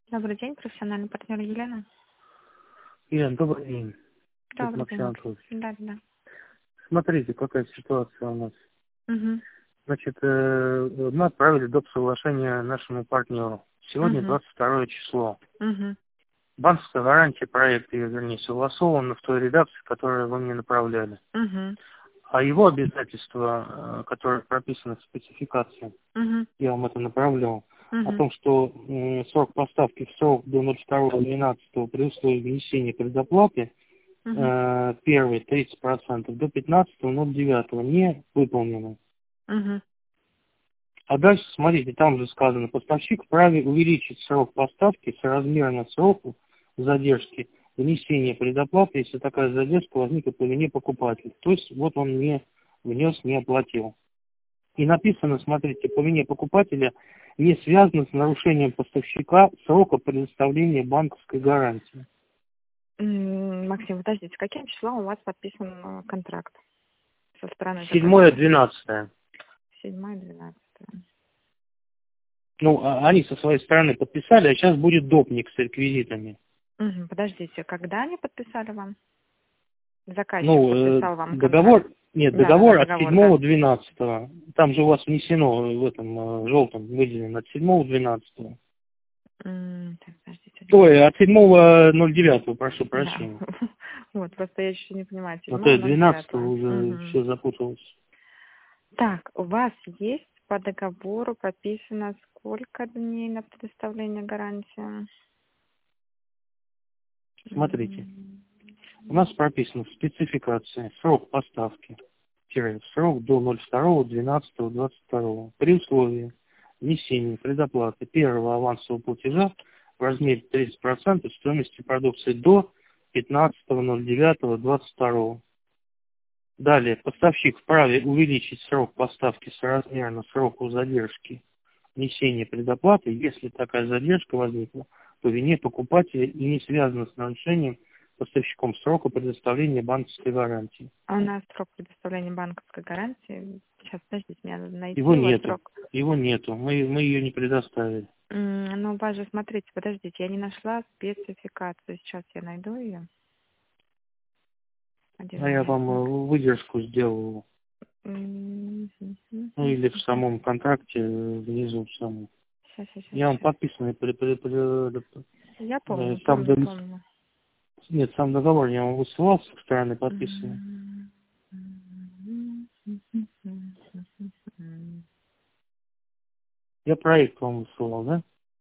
Добрый день, профессиональный партнер Елена. Ирина, добрый день. Это Добрый Максим день. Анатольевич. Да. Смотрите, какая ситуация у нас. Угу. Значит, мы отправили доп. Соглашение нашему партнеру. Сегодня Угу. 22 число. Угу. Банковская гарантия проекта, вернее, согласована в той редакции, которую вы мне направляли. Угу. А его обязательства, которые прописаны в спецификации, Угу. я вам это направлял, о Угу. том, что срок поставки в срок до 02.12 при условии внесения предоплаты Угу. первый 30% до 15.09 не выполнено. Угу. А дальше, смотрите, там же сказано, поставщик вправе увеличить срок поставки соразмерно сроку задержки внесения предоплаты, если такая задержка возникнет по вине покупателя. То есть вот он не внес, не оплатил. И написано, смотрите, по вине покупателя не связано с нарушением поставщика срока предоставления банковской гарантии. Максим, подождите, каким числом у вас подписан контракт со стороны договора? 7-12. 7-12. Ну, они со своей стороны подписали, а сейчас будет допник с реквизитами. Угу. Подождите, когда они подписали вам? Заказчик Ну, подписал вам контракт? договор, нет, Да, договор от договор, да. 7-12. Там же у вас внесено в этом желтом выделено от 7-12. Так, подождите. Ой, от 7-09, прошу Да. прощения. Вот, просто я еще не понимаю. А то я 12 7-09. уже Угу. все запуталось. Так, у вас есть по договору прописано сколько дней на предоставление гарантии? Смотрите, у нас прописано в спецификации срок поставки, срок до 02.12.22 при условии внесения предоплаты первого авансового платежа в размере 30% стоимости продукции до 15.09.22. Далее, поставщик вправе увеличить срок поставки соразмерно сроку задержки внесения предоплаты, если такая задержка возникла по вине покупателя и не связана с нарушением поставщиком срока предоставления банковской гарантии. А у нас срок предоставления банковской гарантии. Сейчас, подождите, мне надо найти Его у вас нету. срок. Его нету. Мы ее не предоставили. Ну, у вас же, смотрите, подождите, я не нашла спецификацию. Сейчас я найду ее. Один А я вам моментик. выдержку сделал. Ну или в Сейчас, самом контракте внизу в самом. сейчас. Я вам подписанный Я помню, сам помню. нет, сам договор я вам высылал со стороны подписанный. Я проект вам высылал, да?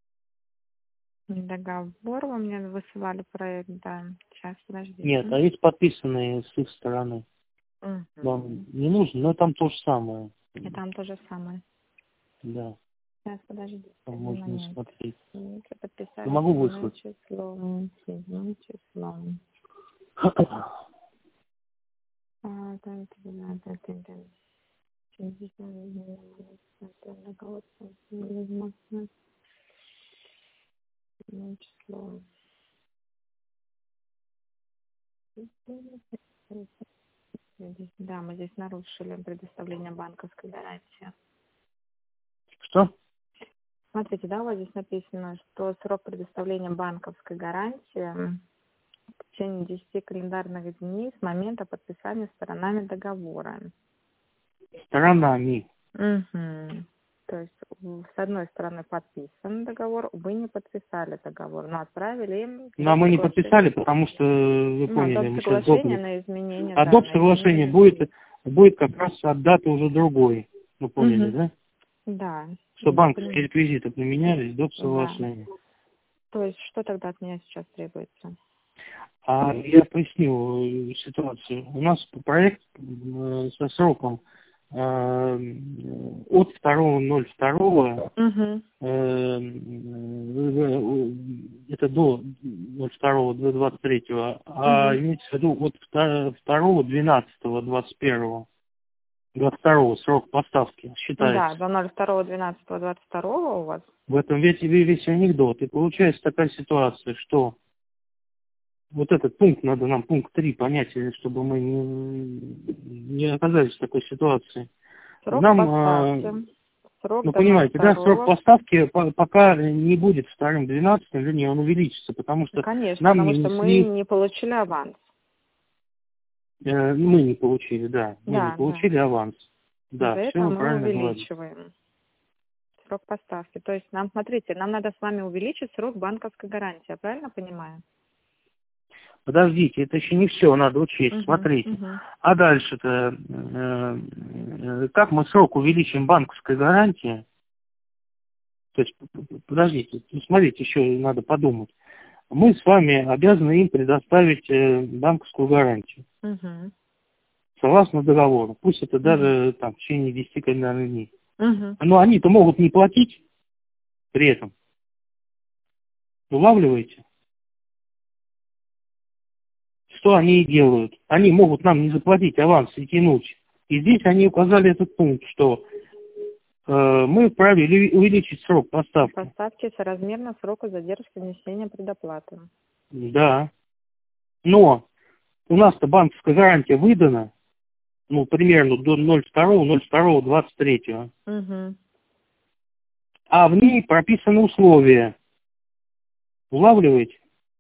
Договор вы мне высылали проект, да. Сейчас, подождите. Нет, а есть подписанные с их стороны. Вам не нужно, но там то же самое. И там то же самое. Да, Сейчас, подождите, там один можно момент. смотреть. Если Я подписали могу седьмым выслать. числом, седьмым числом. Там, договор, седьмым числом. Да, мы здесь нарушили предоставление банковской гарантии. Что? Смотрите, да, у вас здесь написано, что срок предоставления банковской гарантии в течение 10 календарных дней с момента подписания сторонами договора. Сторонами. Угу. То есть, с одной стороны подписан договор, вы не подписали договор, но отправили им Но доп. мы не Соглашение. подписали, потому что, вы Ну, поняли, доп. мы сейчас Соглашение допник. на изменение, А да, доп. на Соглашение изменение. будет как раз от даты уже другой. Вы поняли, Угу. да? Да, Что я банковские понимаю. реквизиты поменялись, доп. Да. Соглашение. То есть, что тогда от меня сейчас требуется? А я поясню ситуацию. У нас проект со сроком от 2.02 Угу. это до 02 до 23, а Угу. имеется в виду от 2.12.21. 22 срок поставки Да, считается. до 02.12.22 у вас. В этом весь анекдот. И получается такая ситуация, что вот этот пункт, надо нам пункт 3 понять, чтобы мы не оказались в такой ситуации. Срок Нам поставки срок Ну, до понимаете, да, срок 02. поставки пока не будет 2-12, вернее, он увеличится, потому Ну, что конечно, нам потому не что мы внесли, не получили аванс. мы не получили, да, мы не Да, да. получили аванс. Да, Из-за все этого вы мы правильно говорите. увеличиваем срок поставки. То есть нам, смотрите, нам надо с вами увеличить срок банковской гарантии, я правильно понимаю? Подождите, это еще не все, надо учесть, Угу, смотрите. угу. А дальше-то, как мы срок увеличим банковской гарантии? То есть, подождите, ну, смотрите, еще надо подумать. Мы с вами обязаны им предоставить банковскую гарантию, Угу, согласно договору. Пусть это угу, даже там, в течение 10 календарных дней. угу. Но они-то могут не платить при этом. Улавливаете? Что они и делают? Они могут нам не заплатить аванс и тянуть. И здесь они указали этот пункт, что мы вправе увеличить срок поставки. Поставки соразмерно сроку задержки внесения предоплаты. Да. Но у нас-то банковская гарантия выдана, ну, примерно до 02.02.23. Угу. А в ней прописаны условия. Улавливаете?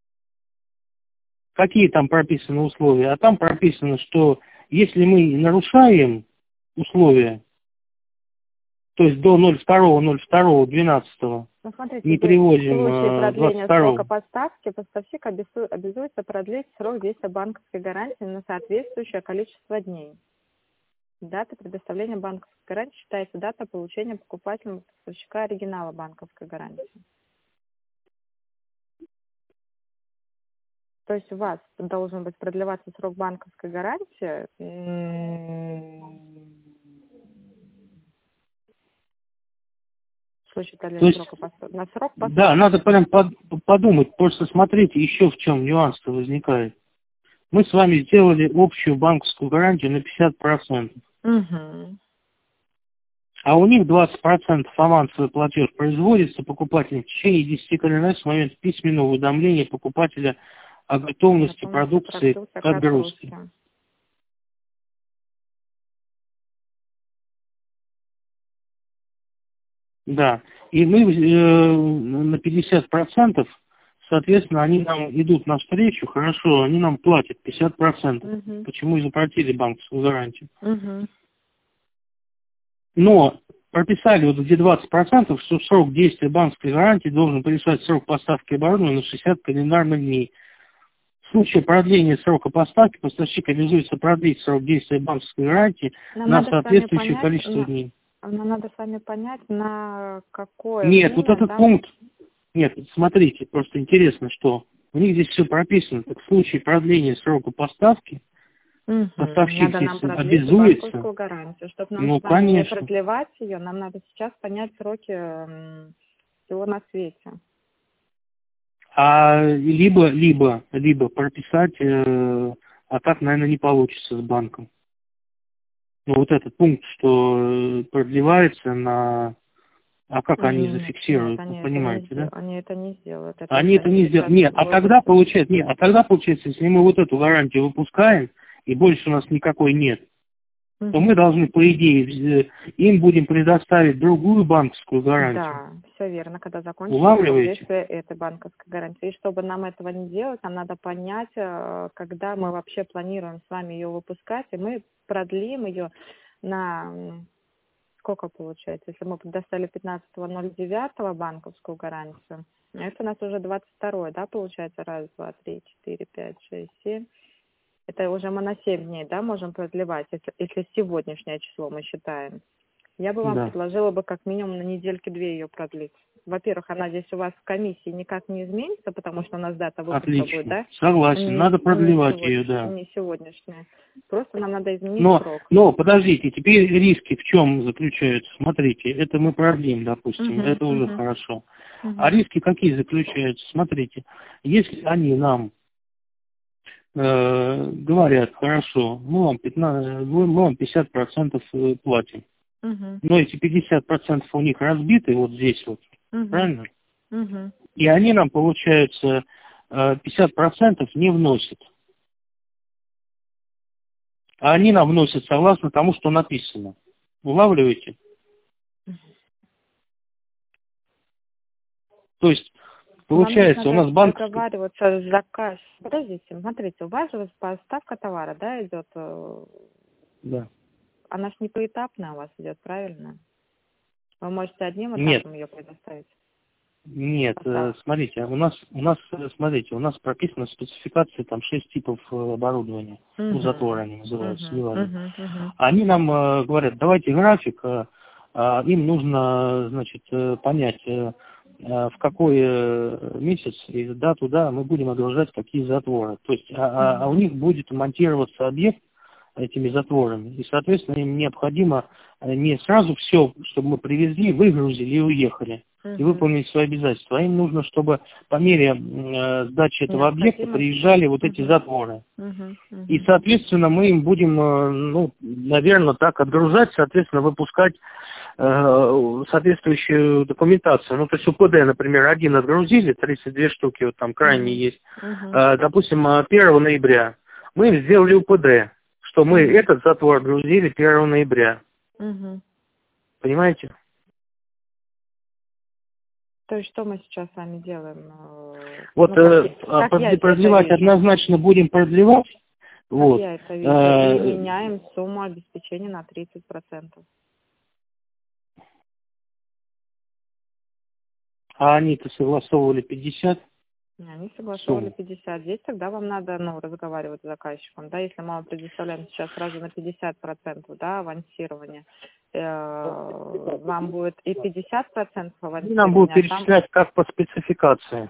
Какие там прописаны условия? А там прописано, что если мы нарушаем условия, то есть до 02.02.12 Ну, смотрите, не здесь в привозим случае продления 22. срока поставки поставщик обязуется продлить срок действия банковской гарантии на соответствующее количество дней. Дата предоставления банковской гарантии считается дата получения покупателем поставщика оригинала банковской гарантии. То есть у вас должен быть продлеваться срок банковской гарантии в случае То продления есть, срока поставки, на срок да, надо поставки. прям подумать. Просто смотрите, еще в чем нюанс-то возникает. Мы с вами сделали общую банковскую гарантию на 50%. Угу. А у них 20% авансовый платеж производится покупателем в течение 10 календарных с момента письменного уведомления покупателя о готовности продукции к отгрузке. Да. И мы на 50%, соответственно, они нам идут навстречу, хорошо, они нам платят 50%. Угу. Почему и заплатили банковскую гарантию. Угу. Но прописали вот где 20%, что срок действия банковской гарантии должен превышать срок поставки оборудования на 60 календарных дней. В случае продления срока поставки поставщик обязуется продлить срок действия банковской гарантии на соответствующее количество дней. Нам надо с вами понять, на какое Нет, время, вот этот да? пункт, нет, смотрите, просто интересно, что у них здесь все прописано. Так в случае продления срока поставки поставщик Надо здесь нам продлить обязуется. банковскую гарантию. Чтобы нам Ну, с вами не конечно. продлевать ее, нам надо сейчас понять сроки всего на свете. А либо прописать, а так, наверное, не получится с банком. Ну, вот этот пункт, что продлевается на... А как они Нет, зафиксируют, вы они это не понимаете, да? сделают. Они это не сделают. Это Они если это они не сделают. сейчас Нет, а тогда выпустят. получается, если мы вот эту гарантию выпускаем, и больше у нас никакой нет, то мы должны, по идее, им будем предоставить другую банковскую гарантию. Да, все верно, когда закончится срок Улавливаете? действия этой банковской гарантии. И чтобы нам этого не делать, нам надо понять, когда мы вообще планируем с вами ее выпускать, и мы продлим ее на сколько получается, если мы предоставили 15.09 банковскую гарантию, это у нас уже 22, да, получается, 1, 2, 3, 4, 5, 6, 7. Это уже мы на 7 дней, да, можем продлевать, если сегодняшнее число мы считаем. Я бы вам Да. предложила бы как минимум на недельки 2 ее продлить. Во-первых, она здесь у вас в комиссии никак не изменится, потому что у нас дата выпуска Отлично. будет, да? Согласен, надо продлевать ее, да. Не сегодняшняя. Просто нам надо изменить срок. Но, подождите, теперь риски в чем заключаются? Смотрите, это мы продлим, допустим, это уже хорошо. А риски какие заключаются? Смотрите, если они нам говорят, хорошо, мы вам 50% платим. Но эти 50% у них разбиты вот здесь вот, правильно? И они нам, получается, 50% не вносят. А они нам вносят согласно тому, что написано. Улавливаете? То есть, Нам получается, у нужно нас банк... договариваться с заказчиком. Подождите, смотрите, у вас же поставка товара, да, идет, Да. она ж не поэтапная у вас идет, правильно? Вы можете одним Нет, этапом ее предоставить. нет, Поставку. смотрите, смотрите, у нас прописано в спецификации там 6 типов оборудования, ну, затвор они называются, неважно. Они нам говорят, давайте график, им нужно, значит, понять, в какой месяц и дату, да, мы будем отгружать какие затворы. То есть, у них будет монтироваться объект этими затворами, и, соответственно, им необходимо не сразу все, чтобы мы привезли, выгрузили и уехали, и выполнили свои обязательства. А им нужно, чтобы по мере сдачи этого объекта приезжали вот эти затворы. И, соответственно, мы им будем, ну, наверное, так отгружать, соответственно, выпускать соответствующую документацию. Ну, то есть УПД, например, один отгрузили, 32 штуки, вот там крайне есть, допустим, 1 ноября. Мы им сделали УПД, что мы этот затвор отгрузили 1 ноября. Понимаете? То есть что мы сейчас с вами делаем? Вот продлевать однозначно будем продлевать. Как Вот. я это вижу? И меняем сумму обеспечения на 30%. А они-то согласовывали 50? Они согласовали 50. Здесь тогда вам надо, ну, разговаривать с заказчиком, да, если мы вам предоставляем сейчас сразу на 50%, да, авансирование, вам будет и 50% авансирования. Нам будут перечислять как по спецификации.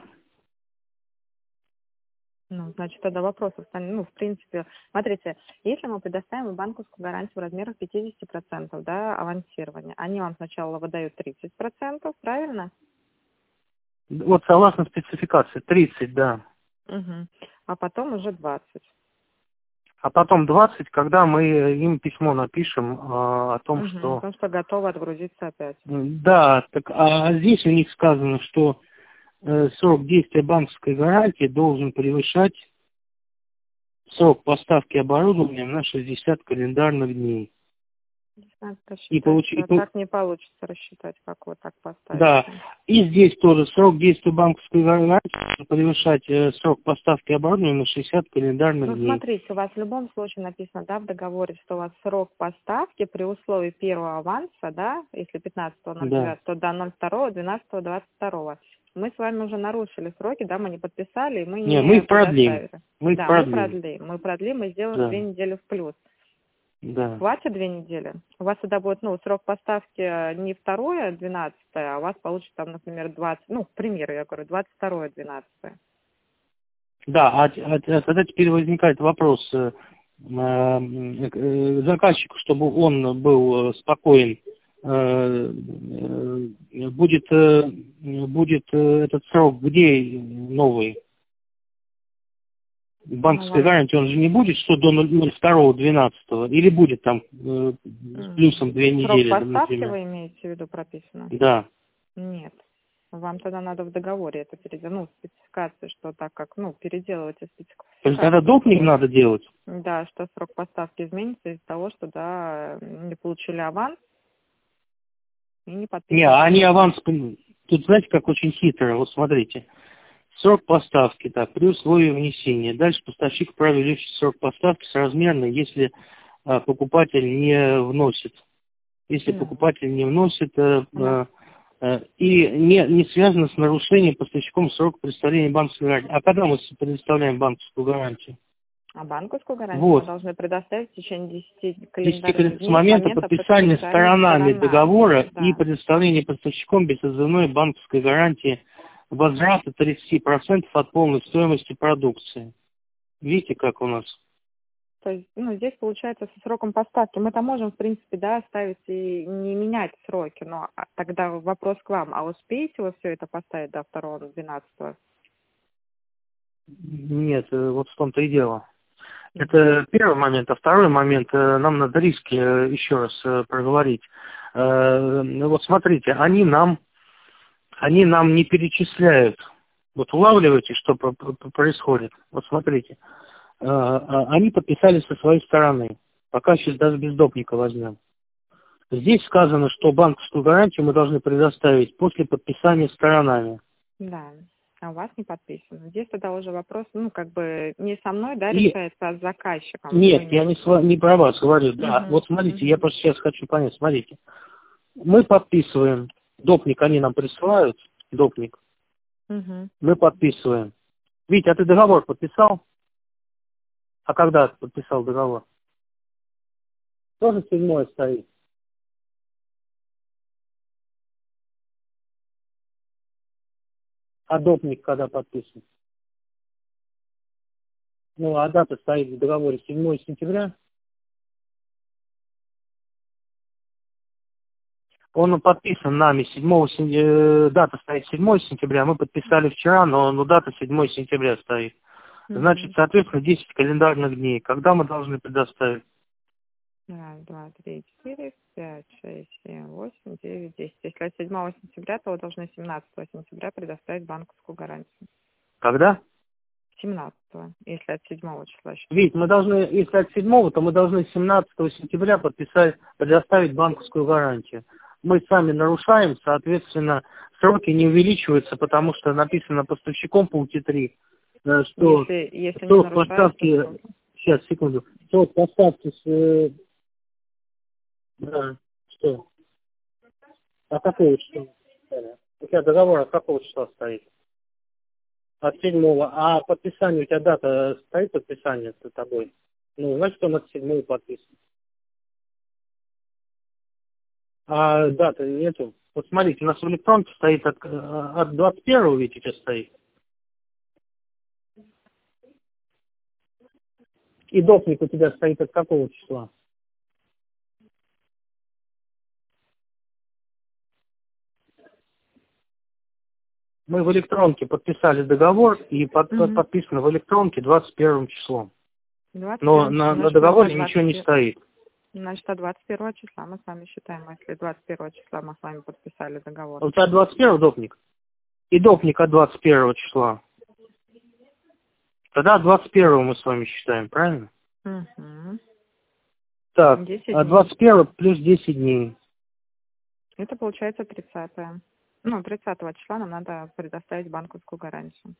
Ну, значит, тогда вопросов, ну, в принципе, смотрите, если мы предоставим банковскую гарантию в размерах 50%, да, авансирования, они вам сначала выдают 30%, правильно? Вот согласно спецификации 30, да. А потом уже 20. А потом 20, когда мы им письмо напишем о том, что... О том, что готовы отгрузиться опять. Да, так, а здесь у них сказано, что срок действия банковской гарантии должен превышать срок поставки оборудования на 60 календарных дней. Надо рассчитать, так не получится рассчитать, как вот так поставить. Да, и здесь тоже срок действия банковской гарантии должен превышать срок поставки оборудования на 60 календарных дней. Ну, смотрите, у вас в любом случае написано, да, в договоре, что у вас срок поставки при условии первого аванса, да, если 15.09, то до 02.12.22. Мы с вами уже нарушили сроки, да, мы не подписали, и мы не мы продлим. Мы продлим, мы сделаем 2 недели в плюс. Да. Хватит 2 недели? У вас тогда будет, ну, срок поставки не 2.12, а у вас получится там, например, 20, ну, к примеру, я говорю, 22.12. Да, а тогда теперь возникает вопрос заказчику, чтобы он был спокоен, будет этот срок где новый? Банковской гарантии он же не будет, что до 02.12, или будет там с плюсом 2 недели? Срок поставки вы имеете в виду прописано? Да. Нет. Вам тогда надо в договоре это переделать, ну, спецификацию, что так как, ну, переделывайте спецификацию. То есть тогда допник надо делать? Да, что срок поставки изменится из-за того, что, да, не получили аванс и не подписали. Не, они аванс... Тут знаете, как очень хитро, вот смотрите. Срок поставки, так, при условии внесения. Дальше поставщик вправе увеличить срок поставки соразмерно, если покупатель не вносит. Если покупатель не вносит и не связано с нарушением поставщиком срока предоставления банковской гарантии. А когда мы предоставляем банковскую гарантию? А банковскую гарантию мы должны предоставить в течение 10 календарных дней с момента подписания сторонами договора и предоставления поставщиком без отзывной банковской гарантии возврата 30% от полной стоимости продукции. Видите, как у нас? То есть, ну, здесь получается со сроком поставки. Мы-то можем, в принципе, да, оставить и не менять сроки, но тогда вопрос к вам. А успеете вы все это поставить до 2.12? Нет, вот в том-то и дело. Это первый момент. А второй момент, нам надо риски еще раз проговорить. Вот смотрите, они нам не перечисляют. Вот улавливаете, что происходит? Вот смотрите. Они подписали со своей стороны. Пока сейчас даже без допника возьмем. Здесь сказано, что банковскую гарантию мы должны предоставить после подписания сторонами. Да. А у вас не подписано. Здесь тогда уже вопрос, ну, как бы не со мной, да, И решается, а с заказчиком. нет, я не про вас говорю. Да, вот смотрите, я просто сейчас хочу понять. Смотрите, мы подписываем, допник они нам присылают, допник, мы подписываем. Витя, а ты договор подписал? А когда ты подписал договор? Тоже 7 стоит. А допник когда подписан? Ну, а дата стоит в договоре 7 сентября. Он подписан нами 7 сентября, дата стоит 7 сентября, мы подписали вчера, но дата 7 сентября стоит. Значит, соответственно, 10 календарных дней. Когда мы должны предоставить? Раз, два, три, четыре, пять, шесть, семь, восемь, девять, 10. Если от 7 сентября, то вы должны 17 сентября предоставить банковскую гарантию. Когда? 17-го, если от 7 числа считать. Ведь мы должны, если от 7, то мы должны 17 сентября предоставить банковскую гарантию. Мы сами нарушаем, соответственно, сроки не увеличиваются, потому что написано поставщиком пункте 3, что Если не срок нарушается, поставки, то... сейчас, секунду, срок поставки, да, что? А какого числа? У тебя договор от какого числа стоит? От 7, а подписание, у тебя дата стоит подписание с тобой? Ну, значит, он от 7 подписан. А даты нету. Вот смотрите, у нас в электронке стоит от 21-го, видите, сейчас стоит. И допник у тебя стоит от какого числа? Мы в электронке подписали договор, и подписано в электронке 21 числом. 21 Но на договоре ничего не стоит. Значит, от 21 числа мы с вами считаем, если 21 числа мы с вами подписали договор. А у тебя 21 допник? И допник от 21 числа. Тогда от 21 мы с вами считаем, правильно? Так, от 21 плюс 10 дней. Это получается 30-е. Ну, 30 числа нам надо предоставить банковскую гарантию.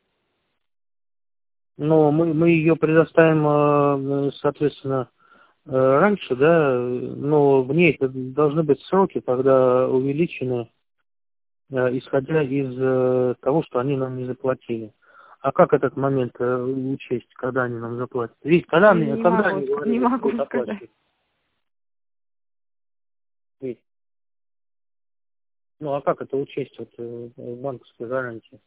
Но мы ее предоставим, соответственно, раньше, да, но в ней должны быть сроки, когда увеличены, исходя из того, что они нам не заплатили. А как этот момент учесть, когда они нам заплатят? Ведь когда они говорят, не могу что сказать. Ведь, ну а как это учесть вот, в банковской гарантии?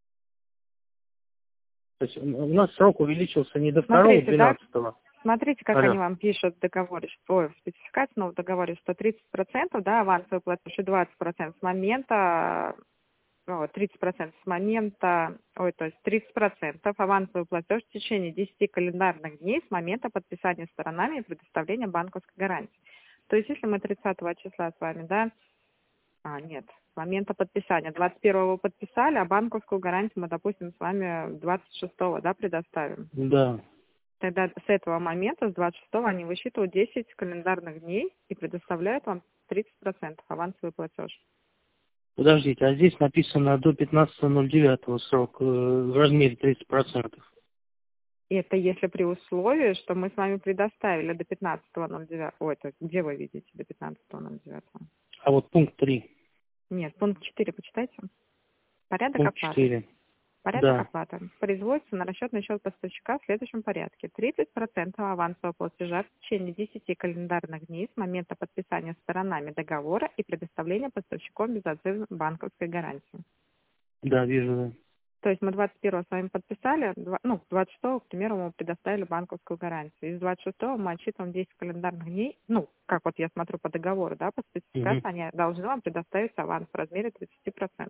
То есть у нас срок увеличился не до 2-12. Смотрите, как они вам пишут в договоре, в спецификации, но в договоре, что 30%, да, авансовый платеж и 20% с момента, 30% с момента, то есть 30% авансовый платеж в течение 10 календарных дней с момента подписания сторонами и предоставления банковской гарантии. То есть, если мы 30 числа с вами, да, с момента подписания, 21-го подписали, а банковскую гарантию мы, допустим, с вами 26-го, да, предоставим. Да. Тогда с этого момента, с 26-го, они высчитывают 10 календарных дней и предоставляют вам 30% авансовый платеж. Подождите, а здесь написано до 15.09 срок в размере 30%. Это если при условии, что мы с вами предоставили до 15.09. То есть где вы видите до 15.09? А вот пункт 3. Нет, пункт 4 почитайте. Порядок пункт оплаты. 4. Порядок оплаты производится на расчетный счет поставщика в следующем порядке. 30% авансового платежа в течение 10 календарных дней с момента подписания сторонами договора и предоставления поставщиком безотзывной банковской гарантии. Да, вижу, да. То есть мы 21-го с вами подписали, 26-го, к примеру, мы предоставили банковскую гарантию. Из 26-го мы отсчитываем 10 календарных дней, как вот я смотрю по договору, да, по спецификации, они должны вам предоставить аванс в размере 30%.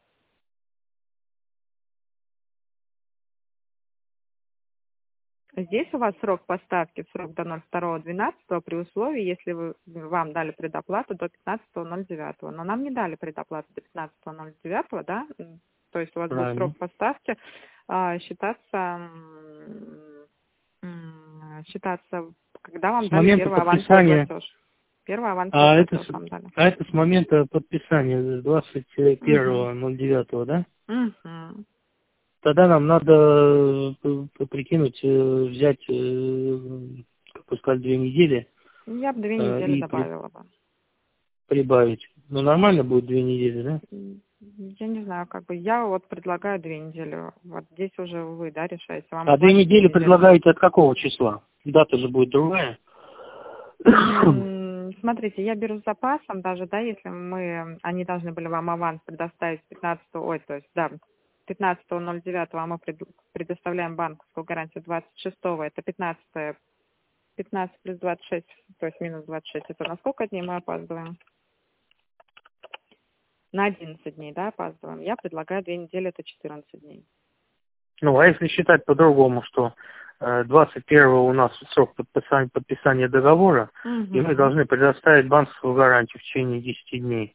Здесь у вас срок поставки, срок до 02.12 при условии, если вам дали предоплату до 15.09. Но нам не дали предоплату до 15.09, да? То есть у вас будет срок поставки считаться, когда вам дали первый авансовый платеж. Первый аванс А это, вам дали. а это с момента подписания, с 21.09, да? Угу. Тогда нам надо прикинуть, взять, как бы сказать, 2 недели Я бы 2 недели и добавила бы. прибавить. Ну, нормально будет 2 недели, да? Я не знаю, как бы я вот предлагаю 2 недели. Вот здесь уже вы, да, решаете. Вам А 2 оплатить 2 недели недели? предлагаете от какого числа? Дата же будет другая. Смотрите, я беру с запасом, даже, да, если они должны были вам аванс предоставить 15.09, а мы предоставляем банковскую гарантию 26-го, это 15 плюс 26, то есть минус 26, это на сколько дней мы опаздываем? На 11 дней, да, опаздываем. Я предлагаю 2 недели, это 14 дней. Ну, а если считать по-другому, что 21-го у нас срок подписания договора, и мы должны предоставить банковскую гарантию в течение 10 дней,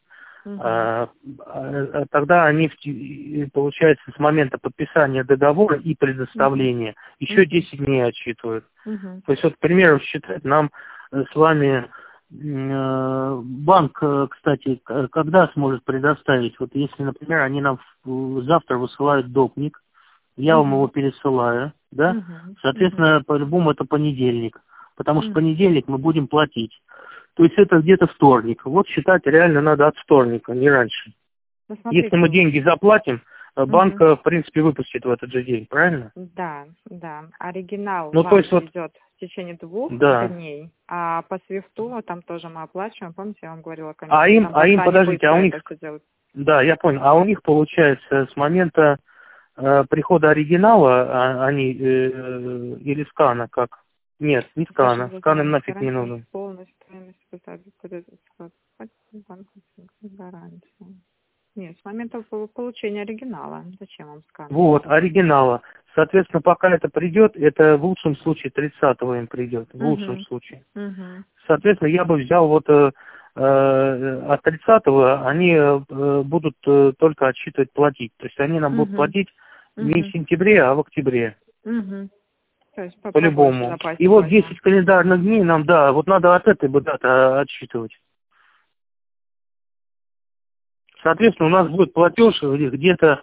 тогда они, получается, с момента подписания договора и предоставления еще 10 дней отсчитывают. То есть, вот, к примеру, считать нам с вами банк, кстати, когда сможет предоставить? Вот если, например, они нам завтра высылают допник, я вам его пересылаю, да? Соответственно, по-любому это понедельник, потому что в понедельник мы будем платить. То есть это где-то вторник. Вот считать реально надо от вторника, не раньше. Если мы деньги заплатим, банк, в принципе, выпустит в этот же день, правильно? Да, да. Оригинал Ну, вам то есть придет в течение 2 дней, а по свифту там тоже мы оплачиваем. Помните, я вам говорила, конечно, подождите, а у них, да, я понял, а у них, получается, с момента прихода оригинала, они или скана, как? Нет, не скана. Скан им нафиг не нужен. Нет, с момента получения оригинала. Зачем вам скан? Вот, оригинала. Соответственно, пока это придет, это в лучшем случае 30-го им придет. В лучшем случае. Соответственно, я бы взял вот от 30-го они будут только отсчитывать платить. То есть они нам будут платить не в сентябре, а в октябре. По-любому. И вот 10 календарных дней нам, да, вот надо от этой бы даты отсчитывать. Соответственно, у нас будет платеж где-то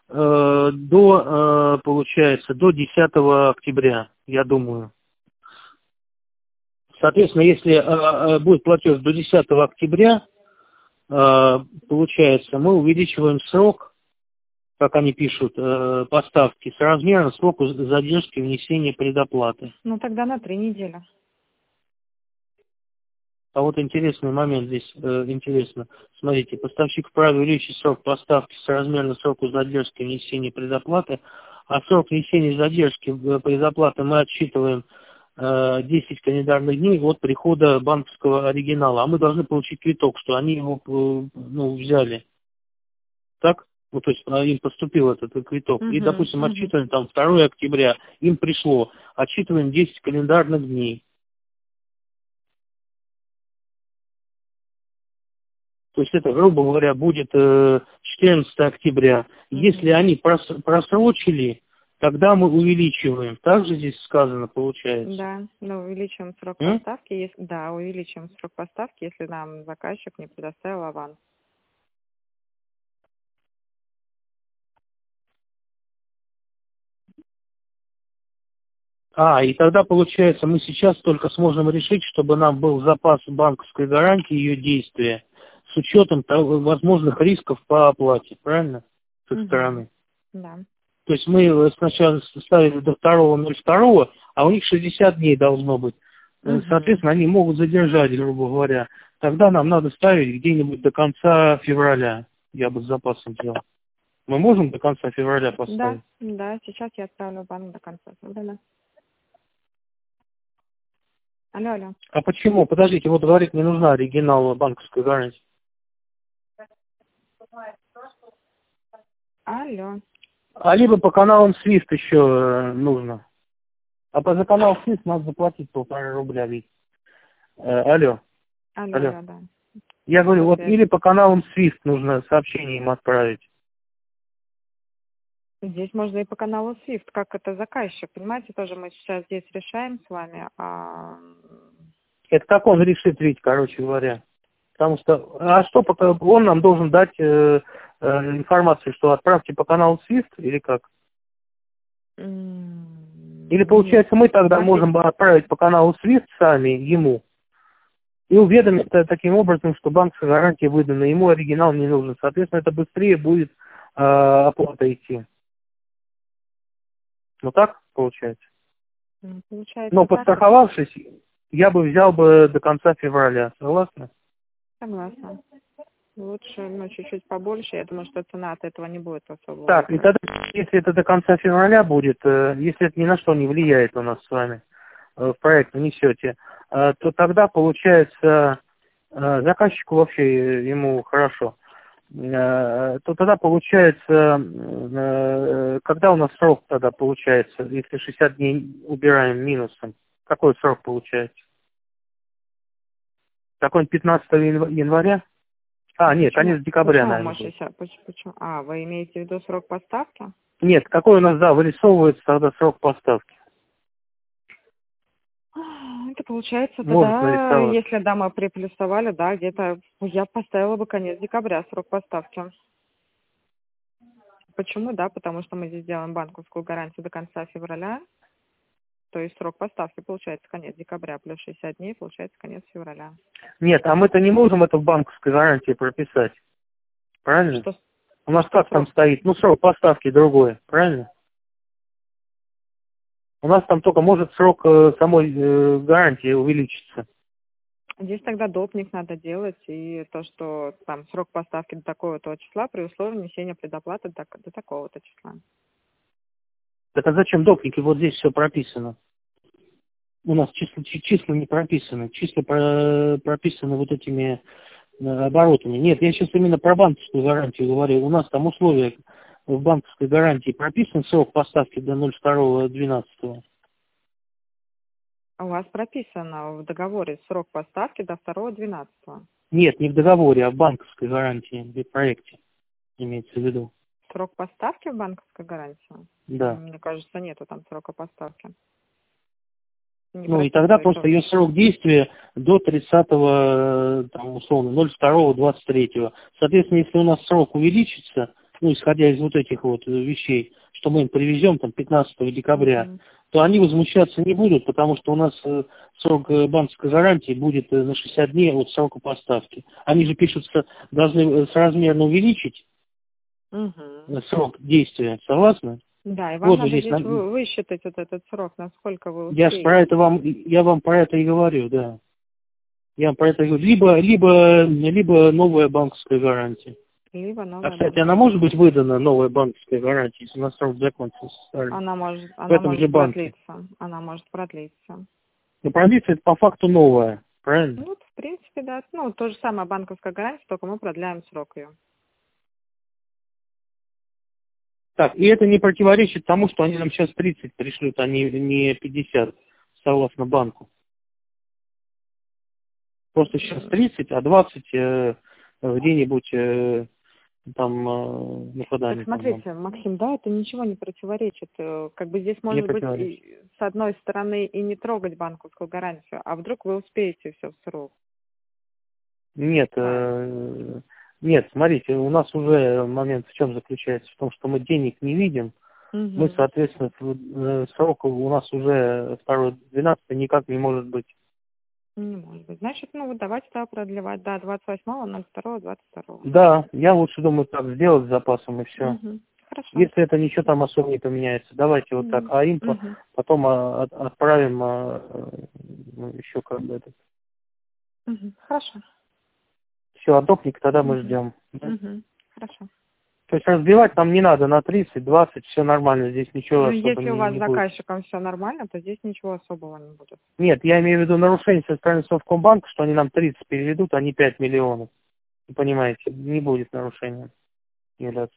получается, до 10 октября, я думаю. Соответственно, если будет платеж до 10 октября, получается, мы увеличиваем срок, как они пишут, поставки, соразмерно сроку задержки внесения предоплаты. Ну, тогда на 3 недели. А вот интересный момент здесь, интересно. Смотрите, поставщик вправе увеличить срок поставки соразмерно сроку задержки внесения предоплаты, а срок внесения задержки предоплаты мы отсчитываем 10 календарных дней от прихода банковского оригинала. А мы должны получить квиток, что они его взяли. Так? Ну, то есть им поступил этот квиток. И, допустим, отсчитываем там 2 октября, им пришло. Отсчитываем 10 календарных дней. То есть это, грубо говоря, будет 14 октября. Если они просрочили, тогда мы увеличиваем. Так же здесь сказано, получается? Да, но увеличиваем срок поставки. Увеличиваем срок поставки, если нам заказчик не предоставил аванс. И тогда, получается, мы сейчас только сможем решить, чтобы нам был запас банковской гарантии ее действия с учетом возможных рисков по оплате, правильно? С их стороны. Да. То есть мы сначала ставили до 2.02, а у них 60 дней должно быть. Соответственно, они могут задержать, грубо говоря. Тогда нам надо ставить где-нибудь до конца февраля. Я бы с запасом взял. Мы можем до конца февраля поставить? Да, сейчас я ставлю банк до конца февраля. Алло. А почему? Подождите, вот говорит, не нужна оригинал банковской гарантии. Алло. А либо по каналам SWIFT еще нужно. А за канал SWIFT надо заплатить 1,5 рубля ведь. Алло. Алло, да. Я говорю, вот или по каналам SWIFT нужно сообщение им отправить. Здесь можно и по каналу SWIFT, как это заказчик. Понимаете, тоже мы сейчас здесь решаем с вами. Это как он решит, ведь, короче говоря. Потому что, а что, пока он нам должен дать информацию, что отправьте по каналу SWIFT или как? Или, Нет. получается, мы тогда Смотри. можем отправить по каналу SWIFT сами ему и уведомить таким образом, что банковская гарантия выдана, ему оригинал не нужен. Соответственно, это быстрее будет оплата идти. Ну так получается. Получается Но так. подстраховавшись, я бы взял бы до конца февраля. Согласны? Согласна. Лучше, ну, чуть-чуть побольше. Я думаю, что цена от этого не будет особо Так, и выбора. тогда, если это до конца февраля будет, если это ни на что не влияет у нас с вами, в проект внесете, то тогда получается заказчику вообще ему хорошо. То тогда получается, когда у нас срок тогда получается, если 60 дней убираем минусом, какой срок получается? Какой-нибудь 15 января? А, нет, Почему? конец декабря, Почему наверное, можете будет. сейчас? Почему? А, вы имеете в виду срок поставки? Нет, какой у нас, да, вырисовывается тогда срок поставки? Это получается Может тогда, нарисовать. если, да, мы приплюсовали, да, где-то я поставила бы конец декабря срок поставки. Почему? Да, потому что мы здесь делаем банковскую гарантию до конца февраля, то есть срок поставки получается конец декабря плюс 60 дней получается конец февраля. Нет, а мы-то не можем это в банковской гарантии прописать. Правильно? Что, У нас что как там срок? стоит? Ну, срок поставки другой. Правильно? У нас там только может срок самой гарантии увеличиться. Здесь тогда допник надо делать, и то, что там срок поставки до такого-то числа при условии внесения предоплаты до такого-то числа. Так а зачем допники? Вот здесь все прописано. У нас числа не прописаны. Числа прописаны вот этими оборотами. Нет, я сейчас именно про банковскую гарантию говорю. У нас там условия в банковской гарантии прописан срок поставки до 02.12. У вас прописано в договоре срок поставки до 2.12. Нет, не в договоре, а в банковской гарантии, в проекте имеется в виду. Срок поставки в банковской гарантии? Да. Мне кажется, нету там срока поставки. Не Ну и тогда прописывается. просто ее срок действия до 30-го, там, условно, 02.23. Соответственно, если у нас срок увеличится, ну, исходя из вот этих вот вещей, что мы им привезем там 15 декабря, Мгм. то они возмущаться не будут, потому что у нас срок банковской гарантии будет на 60 дней от срока поставки. Они же пишут, что должны соразмерно увеличить Мгм. срок действия. Согласны? Да, и вам Вот надо здесь, здесь высчитать вот этот срок, насколько вы я ж про успеете. это я вам про это и говорю, да. Я вам про это и говорю. Либо новая банковская гарантия. Либо А, новая кстати, она банковская. может быть выдана, новая банковская гарантия, если на срок закончился старый? В Она этом же может банке. продлиться. Она может продлиться. Но продлится это по факту новая, правильно? Ну, в принципе, да. Ну, то же самое банковская гарантия, только мы продляем срок ее. Так, и это не противоречит тому, что они нам сейчас 30 пришлют, а не 50, согласно банку. Просто сейчас 30, а 20 где-нибудь там, ну, Так куда-нибудь там нам смотрите, Максим, да, это ничего не противоречит. Как бы здесь не может быть противоречит. и, с одной стороны и не трогать банковскую гарантию, а вдруг вы успеете все в срок. Нет, нет, смотрите, у нас уже момент в чем заключается? В том, что мы денег не видим. Мы, Угу. соответственно, срок у нас уже 2.12 никак не может быть. Не может быть. Значит, ну вот давайте тогда продлевать до 28.02.22. Да, я лучше думаю так сделать с запасом и все. Угу. Хорошо. Если это ничего там особо не поменяется, давайте вот так. Угу. А им Угу. потом отправим еще как бы этот. Угу. Хорошо. Все, а допник тогда мы Угу. ждем. Да? Угу. Хорошо. То есть разбивать нам не надо на 30, 20, все нормально, здесь ничего Ну, особо если у вас с не будет. заказчиком все нормально, то здесь ничего особого не будет. Нет, я имею в виду нарушение со стороны Совкомбанка, что они нам 30 переведут, а не 5 миллионов. Вы понимаете, не будет нарушения являться.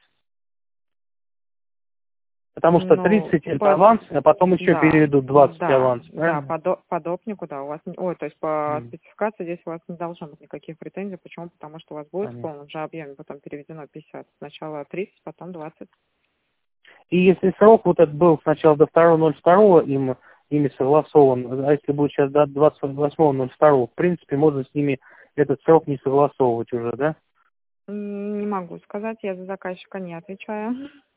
Потому что Ну, 30 это аванс, а потом еще да, переведут 20 да, аванс, да, правильно? по допнику, да, у вас, ой, то есть по М, спецификации здесь у вас не должно быть никаких претензий. Почему? Потому что у вас будет в понятно. полном же объеме потом переведено 50. Сначала 30, потом 20. И если срок вот этот был сначала до 2.02 им ими согласован. А если будет сейчас до 28.02, в принципе, можно с ними этот срок не согласовывать уже, да? Не могу сказать, я за заказчика не отвечаю.